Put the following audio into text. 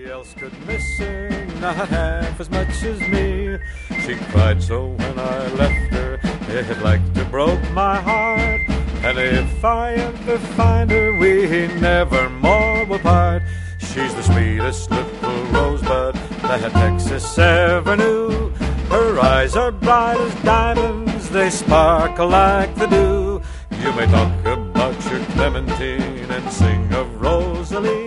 Nobody else could miss her, not half as much as me. She cried so when I left her, it like to broke my heart. And if I ever find her, we never more will part. She's the sweetest little rosebud that Texas ever knew. Her eyes are bright as diamonds, they sparkle like the dew. You may talk about your Clementine and sing of Rosalie,